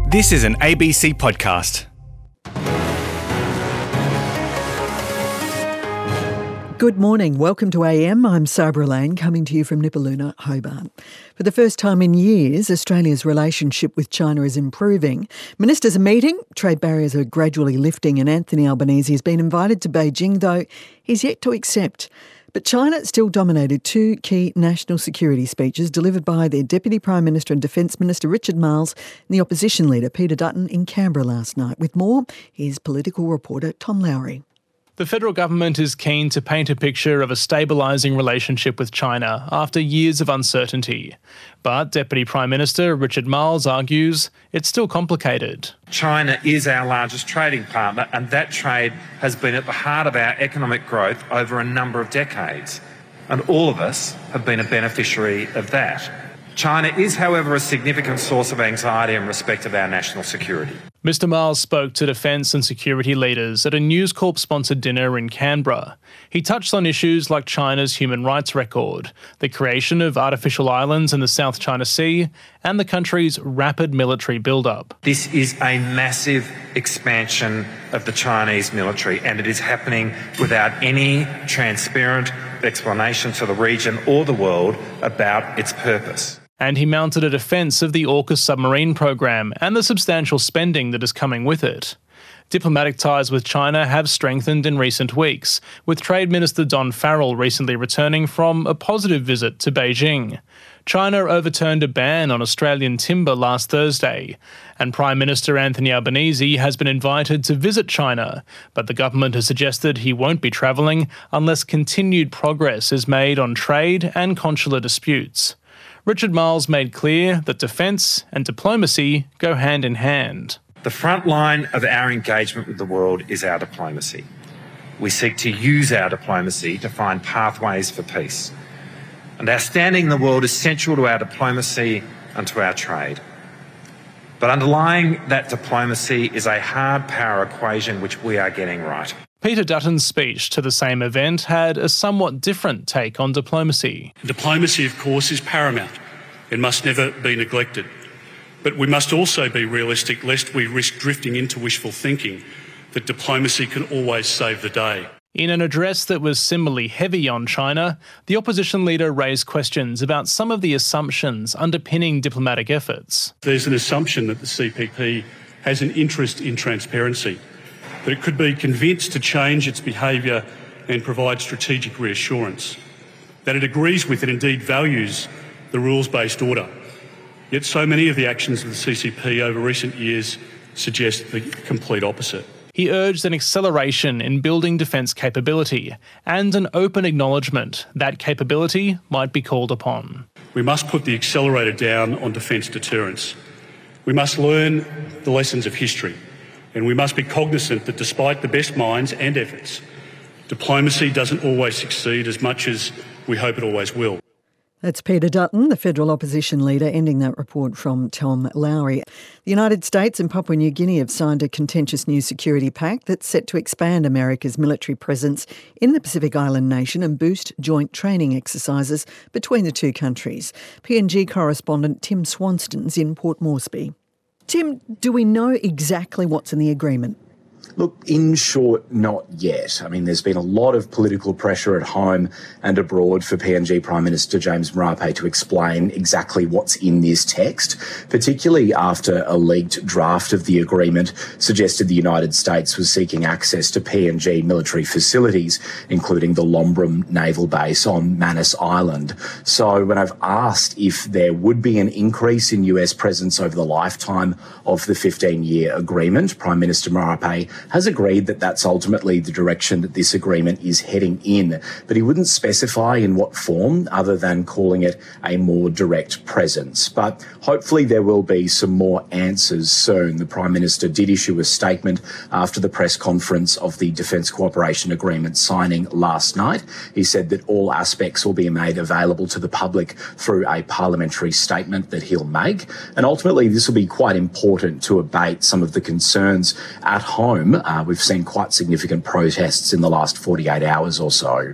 This is an ABC podcast. Good morning. Welcome to AM. I'm Sabra Lane, coming to you from Nipaluna, Hobart. For the first time in years, Australia's relationship with China is improving. Ministers are meeting, trade barriers are gradually lifting, and Anthony Albanese has been invited to Beijing, though he's yet to accept. But China still dominated two key national security speeches delivered by their Deputy Prime Minister and Defence Minister Richard Marles and the opposition leader Peter Dutton in Canberra last night. With more, here's political reporter Tom Lowry. The federal government is keen to paint a picture of a stabilising relationship with China after years of uncertainty. But Deputy Prime Minister Richard Marles argues it's still complicated. China is our largest trading partner, and that trade has been at the heart of our economic growth over a number of decades. And all of us have been a beneficiary of that. China is, however, a significant source of anxiety in respect of our national security. Mr Marles spoke to defence and security leaders at a News Corp-sponsored dinner in Canberra. He touched on issues like China's human rights record, the creation of artificial islands in the South China Sea, and the country's rapid military build-up. This is a massive expansion of the Chinese military, and it is happening without any transparent explanation to the region or the world about its purpose. And he mounted a defence of the AUKUS submarine program and the substantial spending that is coming with it. Diplomatic ties with China have strengthened in recent weeks, with Trade Minister Don Farrell recently returning from a positive visit to Beijing. China overturned a ban on Australian timber last Thursday, and Prime Minister Anthony Albanese has been invited to visit China, but the government has suggested he won't be travelling unless continued progress is made on trade and consular disputes. Richard Marles made clear that defence and diplomacy go hand in hand. The front line of our engagement with the world is our diplomacy. We seek to use our diplomacy to find pathways for peace. And our standing in the world is central to our diplomacy and to our trade. But underlying that diplomacy is a hard power equation which we are getting right. Peter Dutton's speech to the same event had a somewhat different take on diplomacy. Diplomacy, of course, is paramount. It must never be neglected. But we must also be realistic lest we risk drifting into wishful thinking that diplomacy can always save the day. In an address that was similarly heavy on China, the opposition leader raised questions about some of the assumptions underpinning diplomatic efforts. There's an assumption that the CPP has an interest in transparency, that it could be convinced to change its behaviour and provide strategic reassurance, that it agrees with and indeed values the rules-based order. Yet so many of the actions of the CCP over recent years suggest the complete opposite. He urged an acceleration in building defence capability and an open acknowledgement that capability might be called upon. We must put the accelerator down on defence deterrence. We must learn the lessons of history. And we must be cognizant that despite the best minds and efforts, diplomacy doesn't always succeed as much as we hope it always will. That's Peter Dutton, the federal opposition leader, ending that report from Tom Lowry. The United States and Papua New Guinea have signed a contentious new security pact that's set to expand America's military presence in the Pacific Island nation and boost joint training exercises between the two countries. PNG correspondent Tim Swanston's in Port Moresby. Tim, do we know exactly what's in the agreement? Look, in short, not yet. I mean, there's been a lot of political pressure at home and abroad for PNG Prime Minister James Marape to explain exactly what's in this text, particularly after a leaked draft of the agreement suggested the United States was seeking access to PNG military facilities, including the Lombrum Naval Base on Manus Island. So when I've asked if there would be an increase in US presence over the lifetime of the 15-year agreement, Prime Minister Marape has agreed that that's ultimately the direction that this agreement is heading in, but he wouldn't specify in what form other than calling it a more direct presence. But hopefully there will be some more answers soon. The Prime Minister did issue a statement after the press conference of the Defence Cooperation Agreement signing last night. He said that all aspects will be made available to the public through a parliamentary statement that he'll make. And ultimately this will be quite important to abate some of the concerns at home. We've seen quite significant protests in the last 48 hours or so.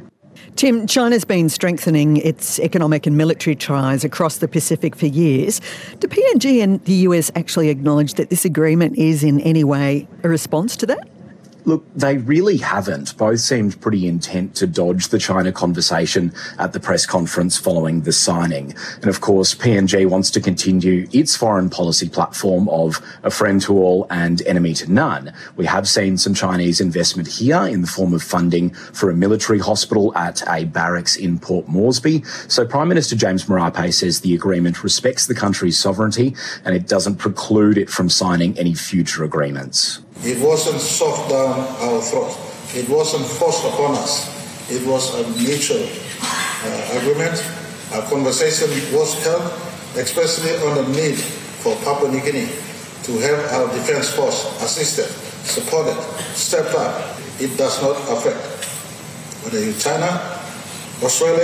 Tim, China's been strengthening its economic and military ties across the Pacific for years. Do PNG and the US actually acknowledge that this agreement is in any way a response to that? Look, they really haven't. Both seemed pretty intent to dodge the China conversation at the press conference following the signing. And of course, PNG wants to continue its foreign policy platform of a friend to all and enemy to none. We have seen some Chinese investment here in the form of funding for a military hospital at a barracks in Port Moresby. So Prime Minister James Marape says the agreement respects the country's sovereignty and it doesn't preclude it from signing any future agreements. It wasn't shoved down our throat. It wasn't forced upon us. It was a mutual agreement. Our conversation was held, especially on the need for Papua New Guinea to have our defence force assisted, supported, stepped up. It does not affect whether you're China, Australia,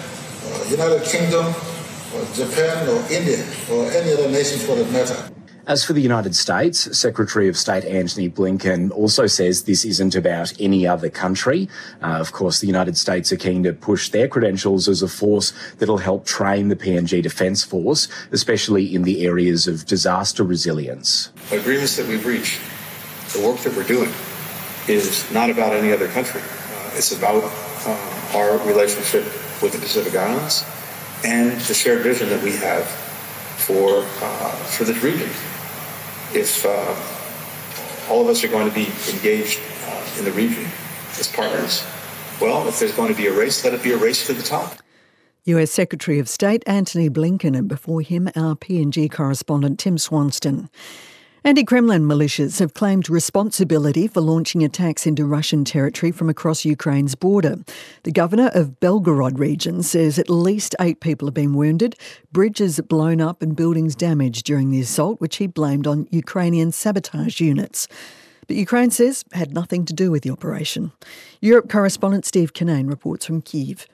United Kingdom, or Japan, or India, or any other nation for that matter. As for the United States, Secretary of State Antony Blinken also says this isn't about any other country. Of course, the United States are keen to push their credentials as a force that'll help train the PNG Defence Force, especially in the areas of disaster resilience. Agreements that we've reached, the work that we're doing, is not about any other country. It's about our relationship with the Pacific Islands and the shared vision that we have for this region. If all of us are going to be engaged in the region as partners, well, if there's going to be a race, let it be a race to the top. US Secretary of State Antony Blinken, and before him our PNG correspondent Tim Swanston. Anti-Kremlin militias have claimed responsibility for launching attacks into Russian territory from across Ukraine's border. The governor of Belgorod region says at least 8 people have been wounded, bridges blown up and buildings damaged during the assault, which he blamed on Ukrainian sabotage units. But Ukraine says it had nothing to do with the operation. Europe correspondent Steve Kinane reports from Kyiv.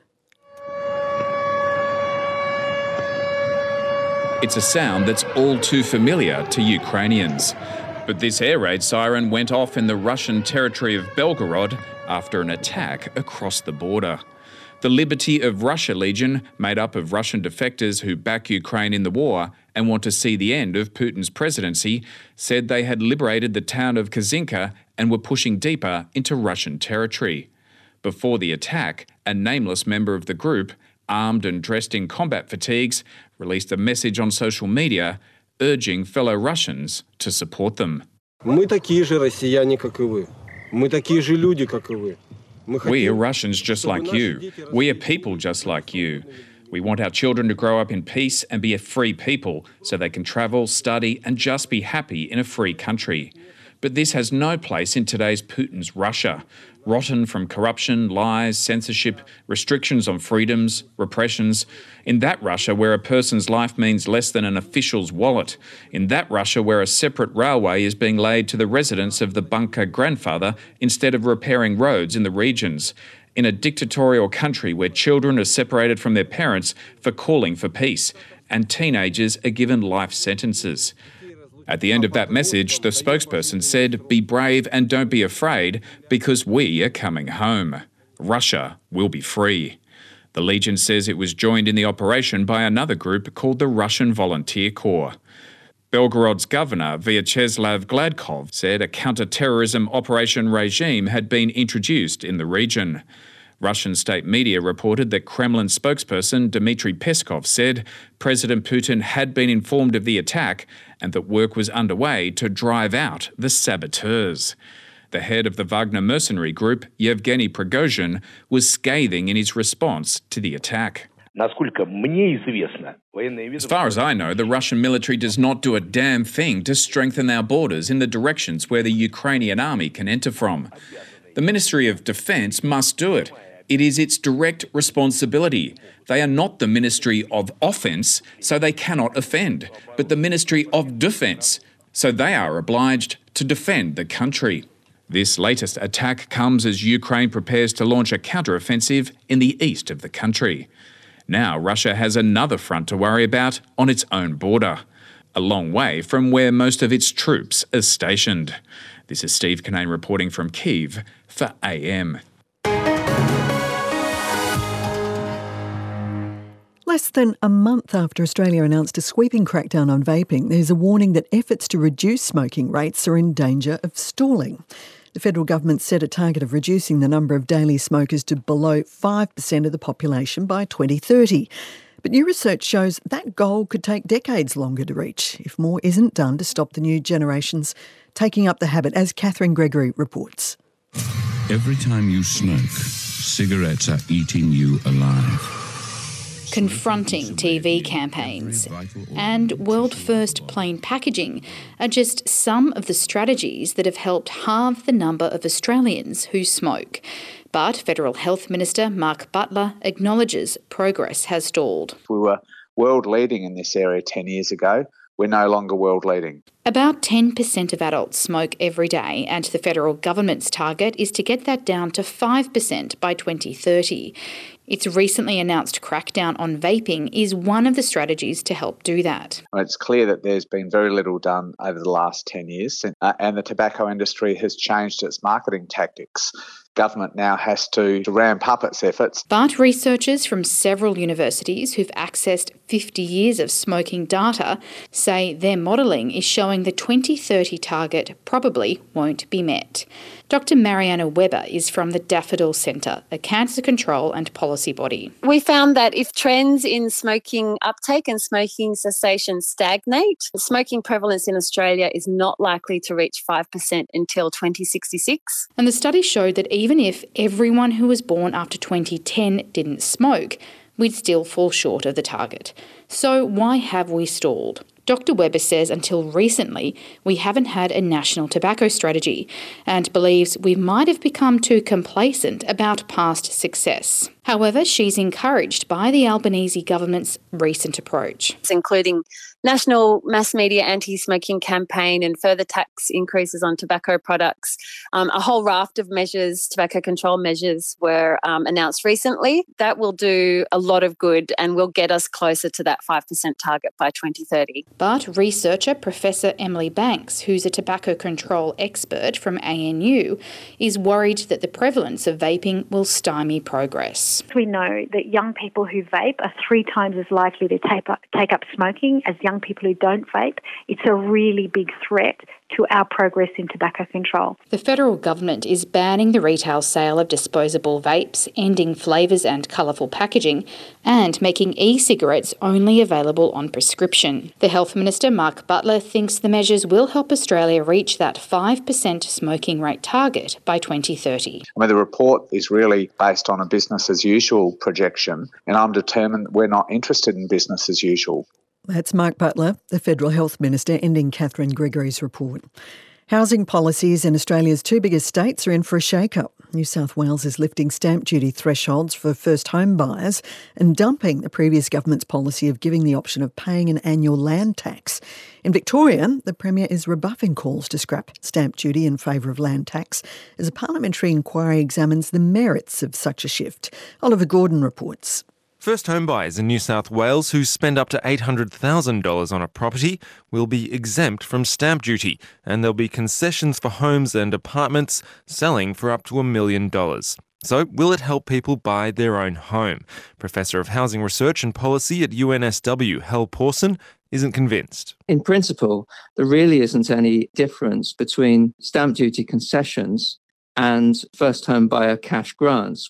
It's a sound that's all too familiar to Ukrainians. But this air raid siren went off in the Russian territory of Belgorod after an attack across the border. The Liberty of Russia Legion, made up of Russian defectors who back Ukraine in the war and want to see the end of Putin's presidency, said they had liberated the town of Kazinka and were pushing deeper into Russian territory. Before the attack, a nameless member of the group, armed and dressed in combat fatigues, released a message on social media urging fellow Russians to support them. Мы такие же россияне, как и вы. Мы такие же люди, как и вы. We are Russians just like you. We are people just like you. We want our children to grow up in peace and be a free people so they can travel, study and just be happy in a free country. But this has no place in today's Putin's Russia, rotten from corruption, lies, censorship, restrictions on freedoms, repressions. In that Russia where a person's life means less than an official's wallet. In that Russia where a separate railway is being laid to the residence of the bunker grandfather instead of repairing roads in the regions. In a dictatorial country where children are separated from their parents for calling for peace and teenagers are given life sentences. At the end of that message, the spokesperson said, "Be brave and don't be afraid because we are coming home. Russia will be free." The Legion says it was joined in the operation by another group called the Russian Volunteer Corps. Belgorod's governor, Vyacheslav Gladkov, said a counter-terrorism operation regime had been introduced in the region. Russian state media reported that Kremlin spokesperson Dmitry Peskov said President Putin had been informed of the attack and that work was underway to drive out the saboteurs. The head of the Wagner mercenary group, Yevgeny Prigozhin, was scathing in his response to the attack. As far as I know, the Russian military does not do a damn thing to strengthen our borders in the directions where the Ukrainian army can enter from. The Ministry of Defence must do it. It is its direct responsibility. They are not the Ministry of Offence, so they cannot offend, but the Ministry of Defence, so they are obliged to defend the country. This latest attack comes as Ukraine prepares to launch a counter-offensive in the east of the country. Now Russia has another front to worry about on its own border, a long way from where most of its troops are stationed. This is Steve Kinane reporting from Kyiv for AM. Less than a month after Australia announced a sweeping crackdown on vaping, there's a warning that efforts to reduce smoking rates are in danger of stalling. The federal government set a target of reducing the number of daily smokers to below 5% of the population by 2030. But new research shows that goal could take decades longer to reach if more isn't done to stop the new generations taking up the habit, as Catherine Gregory reports. Every time you smoke, cigarettes are eating you alive. Confronting TV campaigns and world-first plain packaging are just some of the strategies that have helped halve the number of Australians who smoke. But Federal Health Minister Mark Butler acknowledges progress has stalled. We were world leading in this area 10 years ago. We're no longer world leading. About 10% of adults smoke every day, and the federal government's target is to get that down to 5% by 2030. Its recently announced crackdown on vaping is one of the strategies to help do that. It's clear that there's been very little done over the last 10 years, and the tobacco industry has changed its marketing tactics. Government now has to ramp up its efforts. But researchers from several universities who've accessed 50 years of smoking data say their modelling is showing the 2030 target probably won't be met. Dr Mariana Weber is from the Daffodil Centre, a cancer control and policy body. We found that if trends in smoking uptake and smoking cessation stagnate, smoking prevalence in Australia is not likely to reach 5% until 2066. And the study showed that even if everyone who was born after 2010 didn't smoke, we'd still fall short of the target. So why have we stalled? Dr Weber says until recently we haven't had a national tobacco strategy and believes we might have become too complacent about past success. However, she's encouraged by the Albanese government's recent approach. Including national mass media anti-smoking campaign and further tax increases on tobacco products. A whole raft of measures, tobacco control measures, were announced recently. That will do a lot of good and will get us closer to that 5% target by 2030. But researcher Professor Emily Banks, who's a tobacco control expert from ANU, is worried that the prevalence of vaping will stymie progress. We know that young people who vape are 3 times as likely to take up smoking as young people who don't vape. It's a really big threat to our progress in tobacco control. The federal government is banning the retail sale of disposable vapes, ending flavours and colourful packaging, and making e-cigarettes only available on prescription. The Health Minister, Mark Butler, thinks the measures will help Australia reach that 5% smoking rate target by 2030. The report is really based on a business as usual projection, and I'm determined that we're not interested in business as usual. That's Mark Butler, the Federal Health Minister, ending Catherine Gregory's report. Housing policies in Australia's 2 biggest states are in for a shake-up. New South Wales is lifting stamp duty thresholds for first home buyers and dumping the previous government's policy of giving the option of paying an annual land tax. In Victoria, the Premier is rebuffing calls to scrap stamp duty in favour of land tax as a parliamentary inquiry examines the merits of such a shift. Oliver Gordon reports. First home buyers in New South Wales who spend up to $800,000 on a property will be exempt from stamp duty, and there'll be concessions for homes and apartments selling for up to $1 million. So will it help people buy their own home? Professor of Housing Research and Policy at UNSW, Hal Pawson, isn't convinced. In principle, there really isn't any difference between stamp duty concessions and first home buyer cash grants,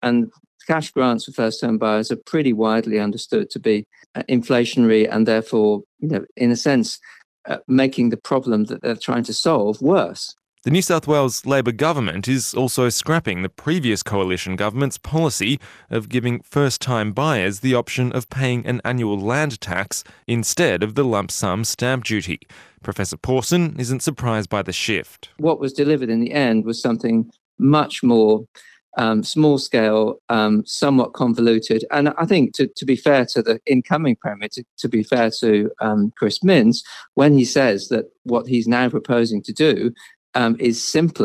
cash grants for first-home buyers are pretty widely understood to be inflationary and therefore, in a sense, making the problem that they're trying to solve worse. The New South Wales Labor government is also scrapping the previous coalition government's policy of giving first-time buyers the option of paying an annual land tax instead of the lump sum stamp duty. Professor Pawson isn't surprised by the shift. What was delivered in the end was something much more small scale, somewhat convoluted. And I think to be fair to the incoming Premier, to be fair to Chris Minns, when he says that what he's now proposing to do is simpler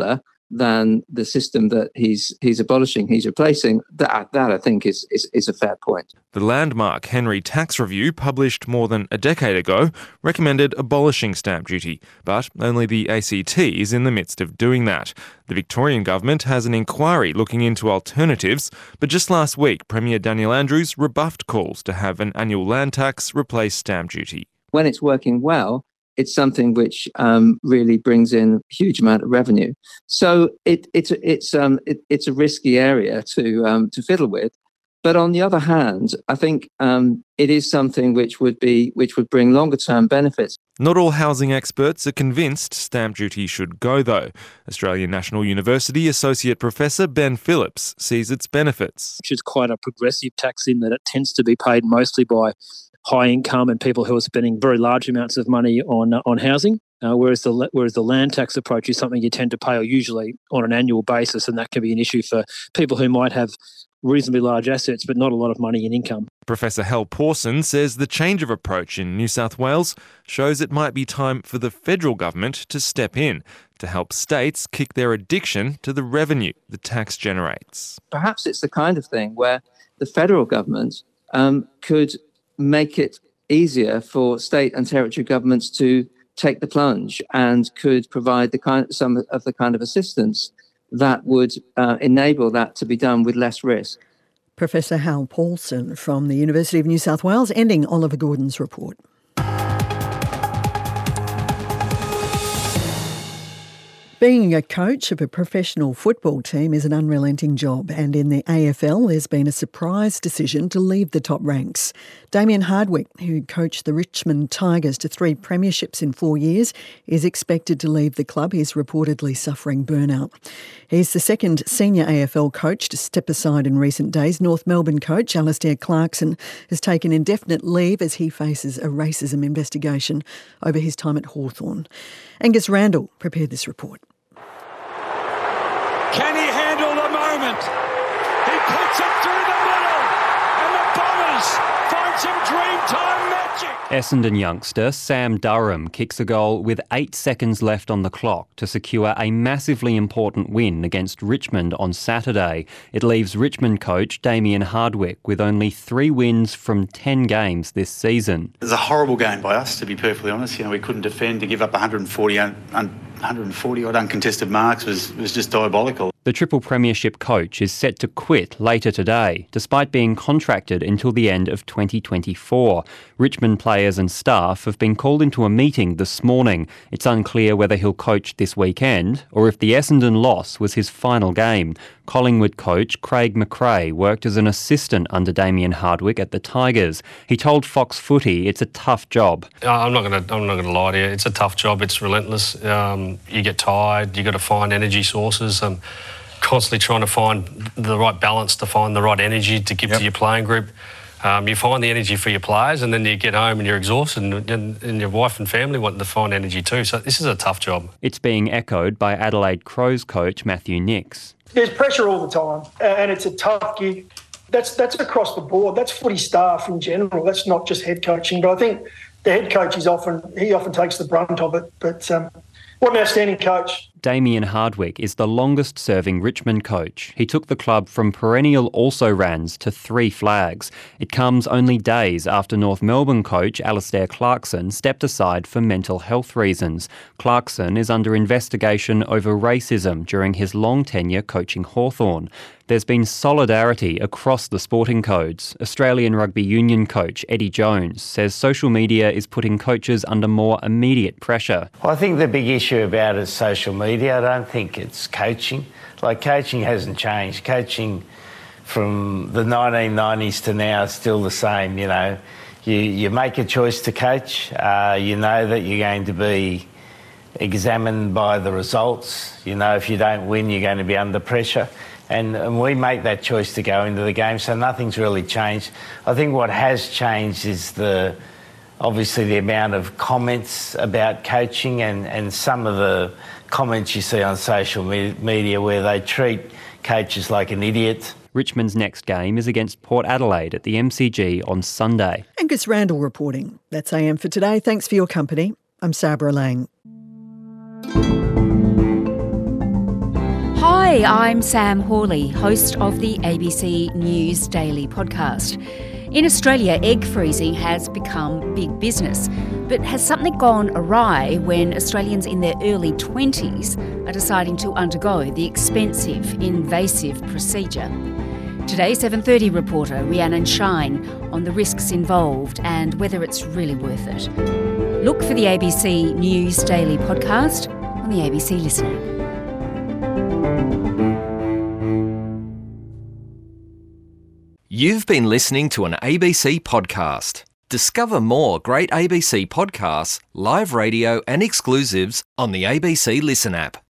than the system that he's abolishing, he's replacing. That I think is a fair point. The landmark Henry Tax Review, published more than a decade ago, recommended abolishing stamp duty, but only the ACT is in the midst of doing that. The Victorian government has an inquiry looking into alternatives, but just last week, Premier Daniel Andrews rebuffed calls to have an annual land tax replace stamp duty. When it's working well, it's something which really brings in a huge amount of revenue. So it's a risky area to fiddle with. But on the other hand, I think it is something which would bring longer term benefits. Not all housing experts are convinced stamp duty should go, though. Australian National University Associate Professor Ben Phillips sees its benefits. Which is quite a progressive tax in that it tends to be paid mostly by high income and people who are spending very large amounts of money on housing, whereas the land tax approach is something you tend to pay usually on an annual basis, and that can be an issue for people who might have reasonably large assets but not a lot of money in income. Professor Hal Pawson says the change of approach in New South Wales shows it might be time for the federal government to step in to help states kick their addiction to the revenue the tax generates. Perhaps it's the kind of thing where the federal government could make it easier for state and territory governments to take the plunge and could provide some of the kind of assistance that would enable that to be done with less risk. Professor Hal Pawson from the University of New South Wales, ending Oliver Gordon's report. Being a coach of a professional football team is an unrelenting job, and in the AFL there's been a surprise decision to leave the top ranks. Damien Hardwick, who coached the Richmond Tigers to 3 premierships in 4 years, is expected to leave the club. He's reportedly suffering burnout. He's the second senior AFL coach to step aside in recent days. North Melbourne coach Alastair Clarkson has taken indefinite leave as he faces a racism investigation over his time at Hawthorn. Angus Randall prepared this report. Can he handle the moment? He puts it through the middle, and the Bombers find some Dreamtime magic. Essendon youngster Sam Durham kicks a goal with 8 seconds left on the clock to secure a massively important win against Richmond on Saturday. It leaves Richmond coach Damien Hardwick with only 3 wins from 10 games this season. It was a horrible game by us, to be perfectly honest. We couldn't defend. To give up 140 odd uncontested marks was just diabolical. The triple premiership coach is set to quit later today, despite being contracted until the end of 2024. Richmond players and staff have been called into a meeting this morning. It's unclear whether he'll coach this weekend or if the Essendon loss was his final game. Collingwood coach Craig McRae worked as an assistant under Damien Hardwick at the Tigers. He told Fox Footy it's a tough job. I'm not going to lie to you. It's a tough job. It's relentless. You get tired. You got to find energy sources. Constantly trying to find the right balance, to find the right energy to give to your playing group. You find the energy for your players, and then you get home and you're exhausted, and your wife and family want to find energy too. So this is a tough job. It's being echoed by Adelaide Crows coach Matthew Nicks. There's pressure all the time, and it's a tough gig. That's across the board. That's footy staff in general. That's not just head coaching. But I think the head coach often takes the brunt of it. But what an outstanding coach. Damien Hardwick is the longest-serving Richmond coach. He took the club from perennial also-rans to 3 flags. It comes only days after North Melbourne coach Alastair Clarkson stepped aside for mental health reasons. Clarkson is under investigation over racism during his long tenure coaching Hawthorn. There's been solidarity across the sporting codes. Australian Rugby Union coach Eddie Jones says social media is putting coaches under more immediate pressure. Well, I think the big issue about it is social media. I don't think it's coaching. Coaching hasn't changed. Coaching from the 1990s to now is still the same, You make a choice to coach. You know that you're going to be examined by the results. If you don't win, you're going to be under pressure. And we make that choice to go into the game, so nothing's really changed. I think what has changed is obviously the amount of comments about coaching and some of the comments you see on social media where they treat coaches like an idiot. Richmond's next game is against Port Adelaide at the MCG on Sunday. Angus Randall reporting. That's AM for today. Thanks for your company. I'm Sabra Lang. G'day, I'm Sam Hawley, host of the ABC News Daily podcast. In Australia, egg freezing has become big business. But has something gone awry when Australians in their early 20s are deciding to undergo the expensive, invasive procedure? Today's 7:30 reporter Rhiannon Shine on the risks involved and whether it's really worth it. Look for the ABC News Daily podcast on the ABC Listen app. You've been listening to an ABC podcast. Discover more great ABC podcasts, live radio and exclusives on the ABC Listen app.